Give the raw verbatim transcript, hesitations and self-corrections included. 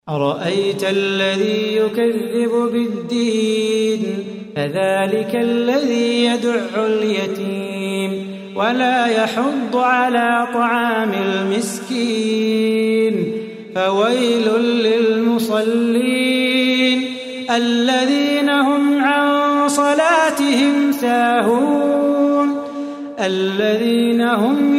أرأيت الذي يكذب بالدين فذلك الذي يدع اليتيم ولا يحض على طعام المسكين فويل للمصلين الذين هم عن صلاتهم ساهون الذين هم